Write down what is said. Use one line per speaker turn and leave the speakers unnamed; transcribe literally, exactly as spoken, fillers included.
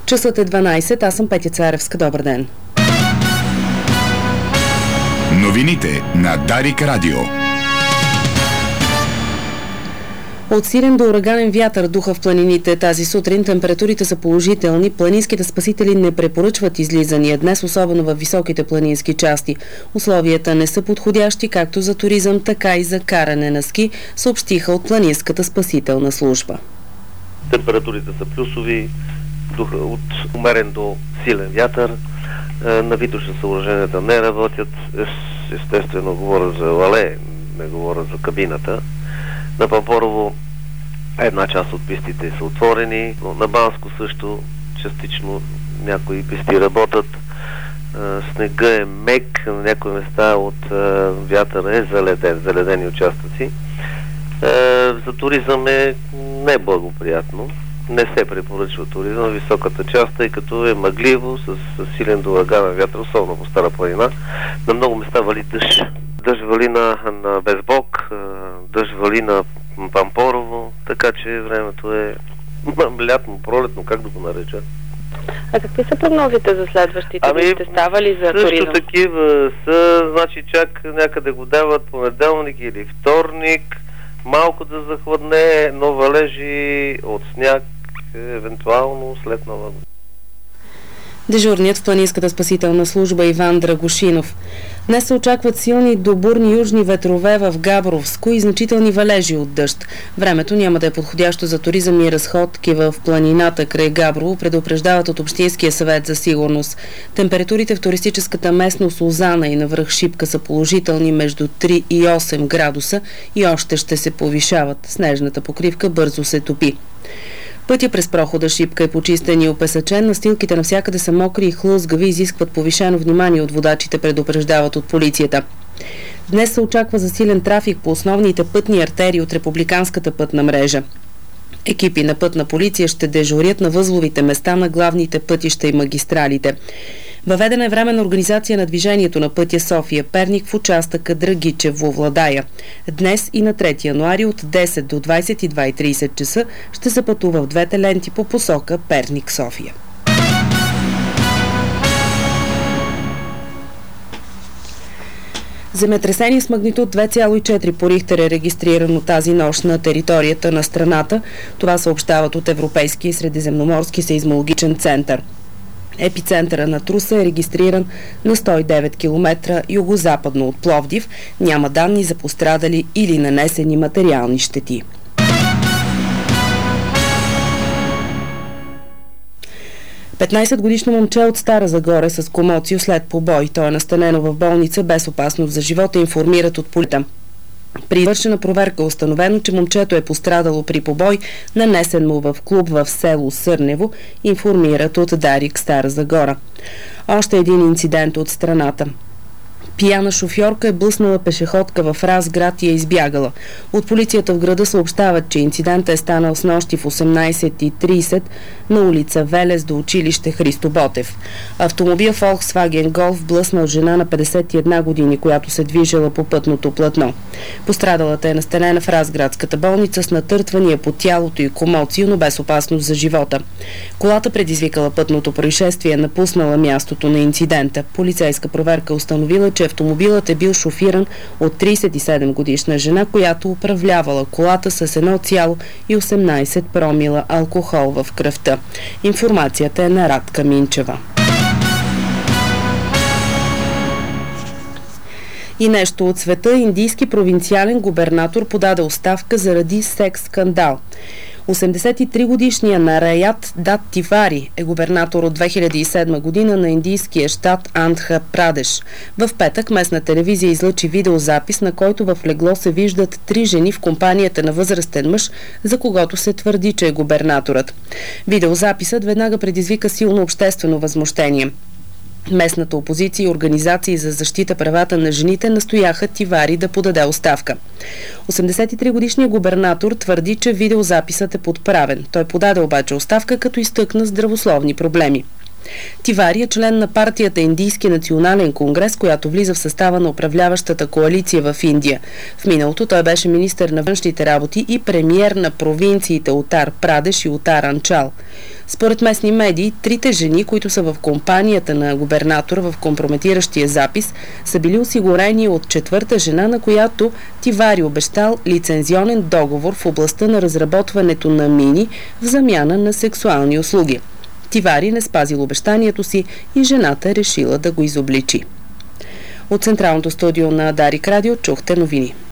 Часът е дванайсет, аз съм Петя Царевска. Добър ден.
Новините на Дарик Радио.
От силен до ураганен вятър духа в планините. Тази сутрин температурите са положителни. Планинските спасители не препоръчват излизания днес, особено в високите планински части. Условията не са подходящи както за туризъм, така и за каране на ски, съобщиха от Планинската спасителна служба.
Температурите са плюсови, духа от умерен до силен вятър. Навиточни съоръженията не работят. Естествено говоря за лале, не говоря за кабината. На Пампорово една част от пистите са отворени, но на Банско също частично някои писти работят. Снега е мек, на някои места от вятъра е заледен, заледени участъци. За туризъм е неблагоприятно. Не се препоръчва туризъм в високата част, тъй като е мъгливо, с, с силен до ураганен вятър, особено по Стара планина. На много места вали дъжд. Дъжд вали на, на Безбок, дъжд вали на Пампорово, така че времето е лятно, пролетно, как да го нареча.
А какви са прогнозите за следващите?
Ами,
ще става ли за туризъм?
Също такива са, значи чак някъде го дават понеделник или вторник, малко да захладне, но валежи от сняг, евентуално след Нова година.
Дежурният в Планинската спасителна служба Иван Драгошинов. Днес се очакват силни до бурни южни ветрове в Габровско и значителни валежи от дъжд. Времето няма да е подходящо за туризъм и разходки в планината край Габрово, предупреждават от Общинския съвет за сигурност. Температурите в туристическата местност Лозана и на връх Шипка са положителни между три и осем градуса и още ще се повишават. Снежната покривка бързо се топи. Пътя през прохода Шипка е почистен и опесъчен, настилките навсякъде са мокри и хлъзгави, изискват повишено внимание от водачите, предупреждават от полицията. Днес се очаква засилен трафик по основните пътни артерии от републиканската пътна мрежа. Екипи на пътна полиция ще дежурят на възловите места на главните пътища и магистралите. Въведена е временна организация на движението на пътя София-Перник в участъка Драгичево-Владая. Днес и на трети януари от десет до двайсет и два и трийсет часа ще се пътува в двете ленти по посока Перник-София. Земетресение с магнитуд две цяло и четири по Рихтер е регистрирано тази нощ на територията на страната. Това съобщават от Европейския и средиземноморски сейзмологичен център. Епицентъра на труса е регистриран на сто и девет километра югозападно от Пловдив. Няма данни за пострадали или нанесени материални щети. петнайсетгодишно момче от Стара Загора с комоцио след побой. Той е настанено в болница без опасност за живота, информират от полицията. При извършена проверка е установено, че момчето е пострадало при побой, нанесен му в клуб в село Сърнево, информират от Дарик Стара Загора. Още един инцидент от страната. Пияна шофьорка е блъснала пешеходка в Разград и е избягала. От полицията в града съобщават, че инцидентът е станал снощи в осемнайсет и трийсет на улица Велес до училище Христо Ботев. Автомобил Volkswagen Golf блъснал жена на петдесет и една години, която се движела по пътното платно. Пострадалата е настанена в Разградската болница с натъртвания по тялото и комоцио, но без опасност за живота. Колата, предизвикала пътното происшествие, е напуснала мястото на инцидента. Полицейска проверка установила, че автомобилът е бил шофиран от трийсет и седем годишна жена, която управлявала колата с едно цяло и осемнайсет промила алкохол в кръвта. Информацията е на Радка Минчева. И нещо от света. Индийски провинциален губернатор подаде оставка заради секс скандал. осемдесет и три годишният Нараят Дат Тивари е губернатор от две хиляди и седма година на индийския щат Андхра Прадеш. В петък местна телевизия излъчи видеозапис, на който в легло се виждат три жени в компанията на възрастен мъж, за когото се твърди, че е губернаторът. Видеозаписът веднага предизвика силно обществено възмущение. Местната опозиция и организации за защита правата на жените настояха Тивари да подаде оставка. осемдесет и три годишният губернатор твърди, че видеозаписът е подправен. Той подаде обаче оставка, като изтъкна здравословни проблеми. Тивари е член на партията Индийски национален конгрес, която влиза в състава на управляващата коалиция в Индия. В миналото той беше министър на външните работи и премиер на провинциите Утар Прадеш и Утар Анчал. Според местни медии, трите жени, които са в компанията на губернатора в компрометиращия запис, са били осигурени от четвърта жена, на която Тивари обещал лицензионен договор в областта на разработването на мини в замяна на сексуални услуги. Тивари не спазил обещанието си и жената решила да го изобличи. От централното студио на Дарик Радио чухте новини.